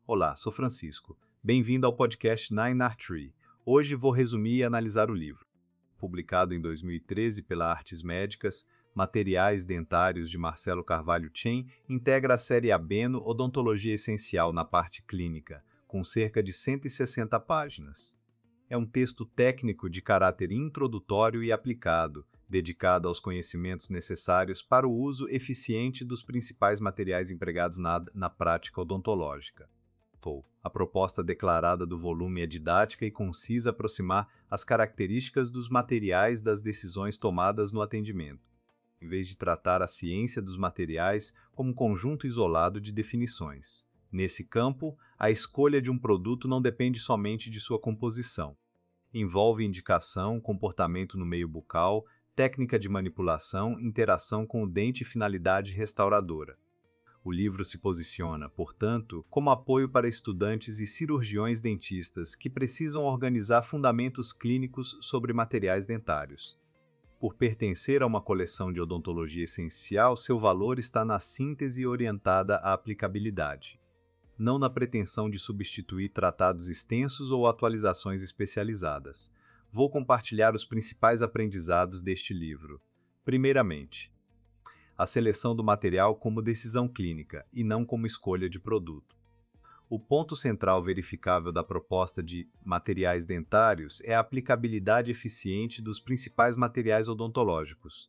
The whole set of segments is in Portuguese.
Olá, sou Francisco. Bem-vindo ao podcast Nine Art Tree. Hoje vou resumir e analisar o livro. Publicado em 2013 pela Artes Médicas, Materiais Dentários de Marcelo Carvalho Chen integra a série Abeno Odontologia Essencial na parte clínica, com cerca de 160 páginas. É um texto técnico de caráter introdutório e aplicado, dedicado aos conhecimentos necessários para o uso eficiente dos principais materiais empregados na prática odontológica. A proposta declarada do volume é didática e concisa aproximar as características dos materiais das decisões tomadas no atendimento, em vez de tratar a ciência dos materiais como um conjunto isolado de definições. Nesse campo, a escolha de um produto não depende somente de sua composição. Envolve indicação, comportamento no meio bucal, técnica de manipulação, interação com o dente e finalidade restauradora. O livro se posiciona, portanto, como apoio para estudantes e cirurgiões dentistas que precisam organizar fundamentos clínicos sobre materiais dentários. Por pertencer a uma coleção de odontologia essencial, seu valor está na síntese orientada à aplicabilidade, não na pretensão de substituir tratados extensos ou atualizações especializadas. Vou compartilhar os principais aprendizados deste livro. Primeiramente, a seleção do material como decisão clínica e não como escolha de produto. O ponto central verificável da proposta de materiais dentários é a aplicabilidade eficiente dos principais materiais odontológicos.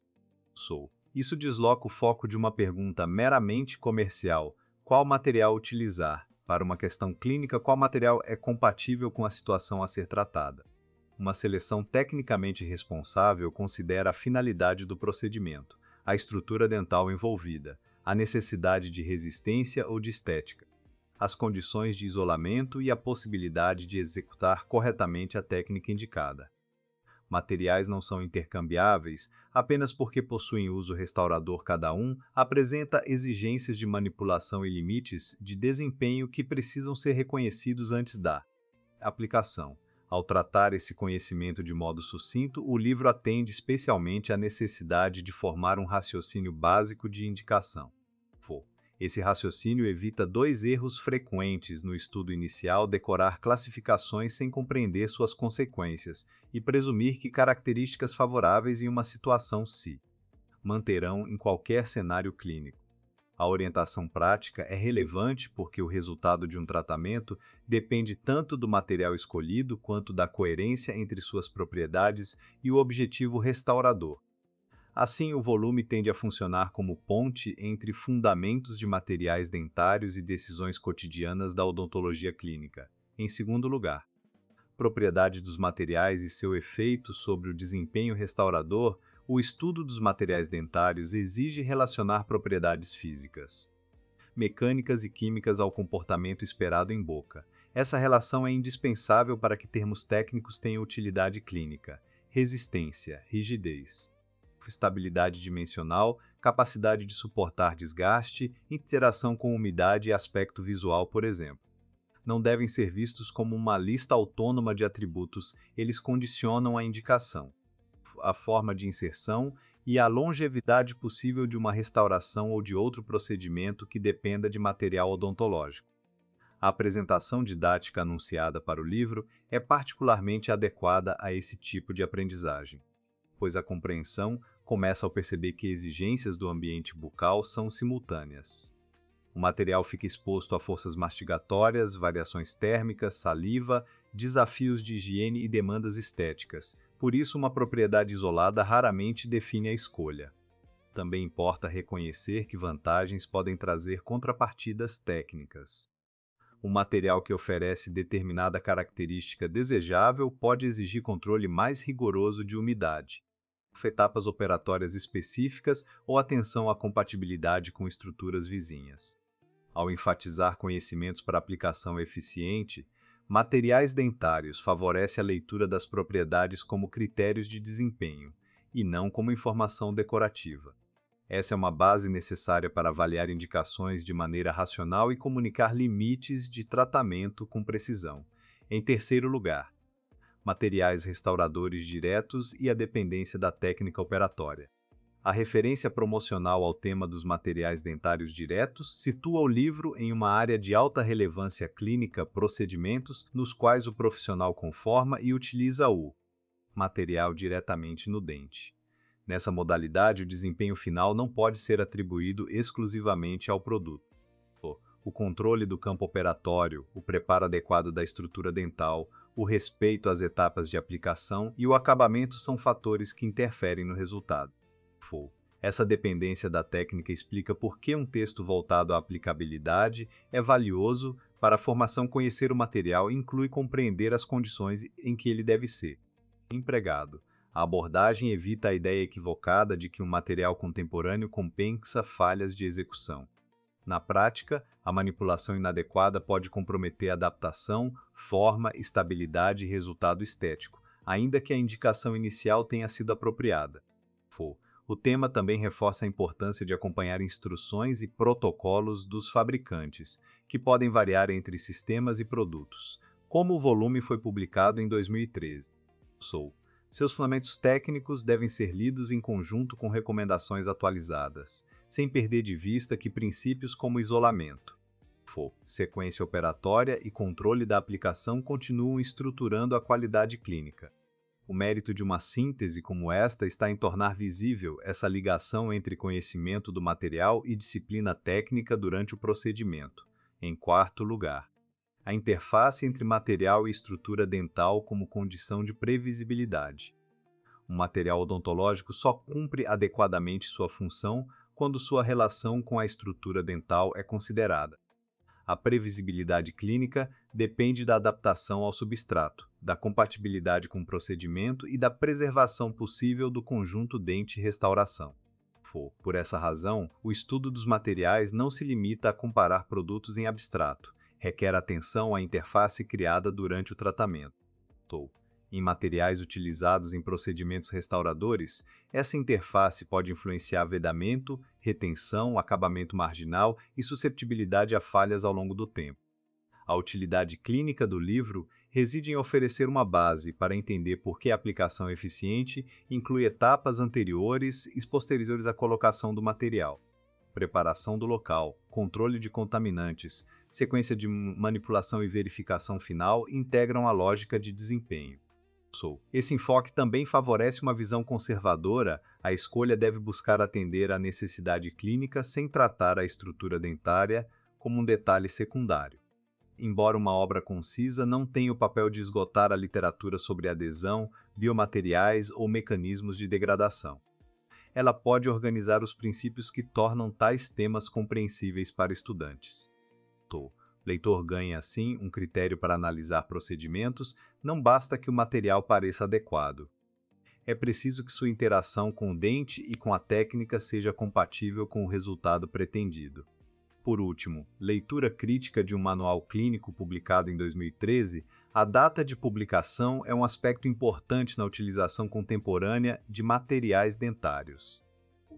Isso desloca o foco de uma pergunta meramente comercial: qual material utilizar? Para uma questão clínica, qual material é compatível com a situação a ser tratada? Uma seleção tecnicamente responsável considera a finalidade do procedimento, a estrutura dental envolvida, a necessidade de resistência ou de estética, as condições de isolamento e a possibilidade de executar corretamente a técnica indicada. Materiais não são intercambiáveis apenas porque possuem uso restaurador cada um, apresenta exigências de manipulação e limites de desempenho que precisam ser reconhecidos antes da aplicação. Ao tratar esse conhecimento de modo sucinto, o livro atende especialmente à necessidade de formar um raciocínio básico de indicação. Esse raciocínio evita dois erros frequentes no estudo inicial: decorar classificações sem compreender suas consequências e presumir que características favoráveis em uma situação se manterão em qualquer cenário clínico. A orientação prática é relevante porque o resultado de um tratamento depende tanto do material escolhido quanto da coerência entre suas propriedades e o objetivo restaurador. Assim, o volume tende a funcionar como ponte entre fundamentos de materiais dentários e decisões cotidianas da odontologia clínica. Em segundo lugar, propriedade dos materiais e seu efeito sobre o desempenho restaurador. O estudo dos materiais dentários exige relacionar propriedades físicas, mecânicas e químicas ao comportamento esperado em boca. Essa relação é indispensável para que termos técnicos tenham utilidade clínica: resistência, rigidez, estabilidade dimensional, capacidade de suportar desgaste, interação com umidade e aspecto visual, por exemplo. Não devem ser vistos como uma lista autônoma de atributos, eles condicionam a indicação, a forma de inserção e a longevidade possível de uma restauração ou de outro procedimento que dependa de material odontológico. A apresentação didática anunciada para o livro é particularmente adequada a esse tipo de aprendizagem, pois a compreensão começa ao perceber que exigências do ambiente bucal são simultâneas. O material fica exposto a forças mastigatórias, variações térmicas, saliva, desafios de higiene e demandas estéticas. Por isso, uma propriedade isolada raramente define a escolha. Também importa reconhecer que vantagens podem trazer contrapartidas técnicas. Um material que oferece determinada característica desejável pode exigir controle mais rigoroso de umidade, etapas operatórias específicas ou atenção à compatibilidade com estruturas vizinhas. Ao enfatizar conhecimentos para aplicação eficiente, materiais dentários favorece a leitura das propriedades como critérios de desempenho, e não como informação decorativa. Essa é uma base necessária para avaliar indicações de maneira racional e comunicar limites de tratamento com precisão. Em terceiro lugar, materiais restauradores diretos e a dependência da técnica operatória. A referência promocional ao tema dos materiais dentários diretos situa o livro em uma área de alta relevância clínica, procedimentos nos quais o profissional conforma e utiliza o material diretamente no dente. Nessa modalidade, o desempenho final não pode ser atribuído exclusivamente ao produto. O controle do campo operatório, o preparo adequado da estrutura dental, o respeito às etapas de aplicação e o acabamento são fatores que interferem no resultado. Essa dependência da técnica explica por que um texto voltado à aplicabilidade é valioso para a formação. Conhecer o material inclui compreender as condições em que ele deve ser empregado. A abordagem evita a ideia equivocada de que um material contemporâneo compensa falhas de execução. Na prática, a manipulação inadequada pode comprometer a adaptação, forma, estabilidade e resultado estético, ainda que a indicação inicial tenha sido apropriada. O tema também reforça a importância de acompanhar instruções e protocolos dos fabricantes, que podem variar entre sistemas e produtos. Como o volume foi publicado em 2013. Seus fundamentos técnicos devem ser lidos em conjunto com recomendações atualizadas, sem perder de vista que princípios como isolamento, sequência operatória e controle da aplicação continuam estruturando a qualidade clínica. O mérito de uma síntese como esta está em tornar visível essa ligação entre conhecimento do material e disciplina técnica durante o procedimento. Em quarto lugar, a interface entre material e estrutura dental como condição de previsibilidade. Um material odontológico só cumpre adequadamente sua função quando sua relação com a estrutura dental é considerada. A previsibilidade clínica depende da adaptação ao substrato, da compatibilidade com o procedimento e da preservação possível do conjunto dente-restauração. Por essa razão, o estudo dos materiais não se limita a comparar produtos em abstrato, requer atenção à interface criada durante o tratamento. Em materiais utilizados em procedimentos restauradores, essa interface pode influenciar vedamento, retenção, acabamento marginal e susceptibilidade a falhas ao longo do tempo. A utilidade clínica do livro reside em oferecer uma base para entender por que a aplicação eficiente inclui etapas anteriores e posteriores à colocação do material. Preparação do local, controle de contaminantes, sequência de manipulação e verificação final integram a lógica de desempenho. Esse enfoque também favorece uma visão conservadora. A escolha deve buscar atender à necessidade clínica sem tratar a estrutura dentária como um detalhe secundário. Embora uma obra concisa não tenha o papel de esgotar a literatura sobre adesão, biomateriais ou mecanismos de degradação. Ela pode organizar os princípios que tornam tais temas compreensíveis para estudantes. O leitor ganha, assim, um critério para analisar procedimentos, não basta que o material pareça adequado. É preciso que sua interação com o dente e com a técnica seja compatível com o resultado pretendido. Por último, leitura crítica de um manual clínico publicado em 2013, a data de publicação é um aspecto importante na utilização contemporânea de materiais dentários.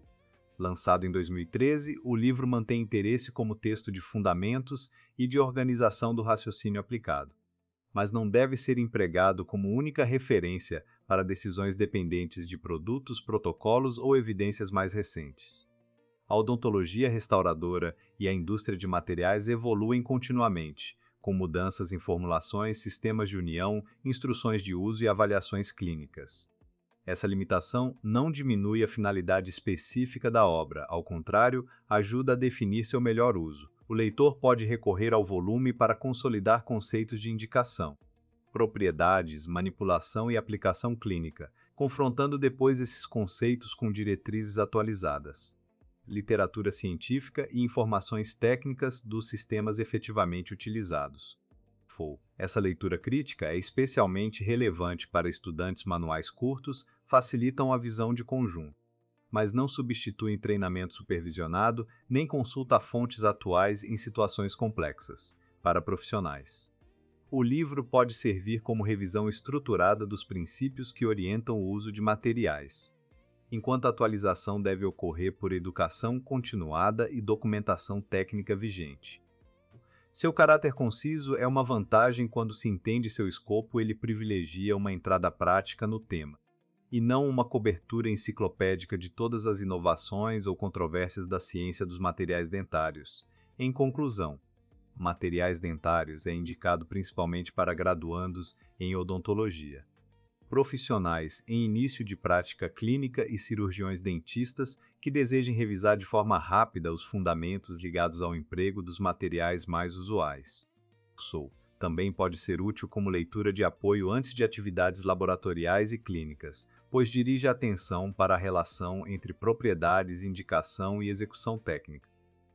Lançado em 2013, o livro mantém interesse como texto de fundamentos e de organização do raciocínio aplicado, mas não deve ser empregado como única referência para decisões dependentes de produtos, protocolos ou evidências mais recentes. A odontologia restauradora e a indústria de materiais evoluem continuamente, com mudanças em formulações, sistemas de união, instruções de uso e avaliações clínicas. Essa limitação não diminui a finalidade específica da obra, ao contrário, ajuda a definir seu melhor uso. O leitor pode recorrer ao volume para consolidar conceitos de indicação, propriedades, manipulação e aplicação clínica, confrontando depois esses conceitos com diretrizes atualizadas. Literatura científica e informações técnicas dos sistemas efetivamente utilizados. Essa leitura crítica é especialmente relevante para estudantes. Manuais curtos facilitam a visão de conjunto, mas não substituem treinamento supervisionado nem consulta a fontes atuais em situações complexas. Para profissionais, o livro pode servir como revisão estruturada dos princípios que orientam o uso de materiais, enquanto a atualização deve ocorrer por educação continuada e documentação técnica vigente. Seu caráter conciso é uma vantagem quando se entende seu escopo. Ele privilegia uma entrada prática no tema, e não uma cobertura enciclopédica de todas as inovações ou controvérsias da ciência dos materiais dentários. Em conclusão, materiais dentários é indicado principalmente para graduandos em odontologia, profissionais em início de prática clínica e cirurgiões dentistas que desejem revisar de forma rápida os fundamentos ligados ao emprego dos materiais mais usuais. Também pode ser útil como leitura de apoio antes de atividades laboratoriais e clínicas, pois dirige a atenção para a relação entre propriedades, indicação e execução técnica.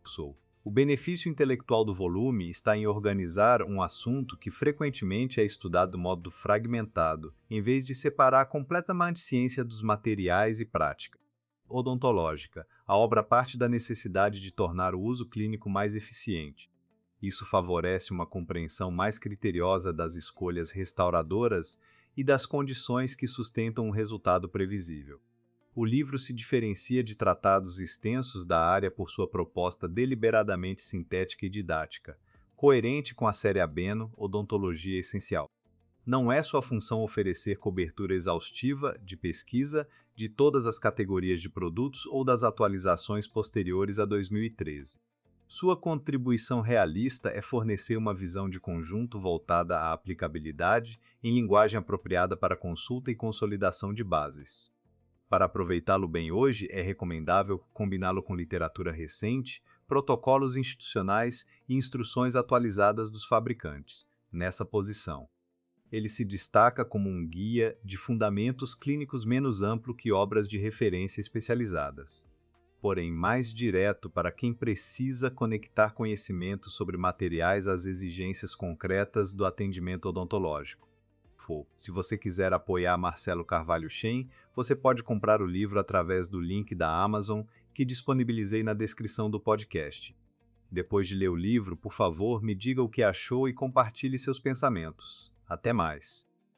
O benefício intelectual do volume está em organizar um assunto que frequentemente é estudado de modo fragmentado, em vez de separar completamente ciência dos materiais e prática odontológica. A obra parte da necessidade de tornar o uso clínico mais eficiente. Isso favorece uma compreensão mais criteriosa das escolhas restauradoras e das condições que sustentam um resultado previsível. O livro se diferencia de tratados extensos da área por sua proposta deliberadamente sintética e didática, coerente com a série Abeno, Odontologia Essencial. Não é sua função oferecer cobertura exaustiva de pesquisa de todas as categorias de produtos ou das atualizações posteriores a 2013. Sua contribuição realista é fornecer uma visão de conjunto voltada à aplicabilidade em linguagem apropriada para consulta e consolidação de bases. Para aproveitá-lo bem hoje, é recomendável combiná-lo com literatura recente, protocolos institucionais e instruções atualizadas dos fabricantes. Nessa posição, ele se destaca como um guia de fundamentos clínicos menos amplo que obras de referência especializadas, porém mais direto para quem precisa conectar conhecimento sobre materiais às exigências concretas do atendimento odontológico. Se você quiser apoiar Marcelo Carvalho Schem, você pode comprar o livro através do link da Amazon que disponibilizei na descrição do podcast. Depois de ler o livro, por favor, me diga o que achou e compartilhe seus pensamentos. Até mais!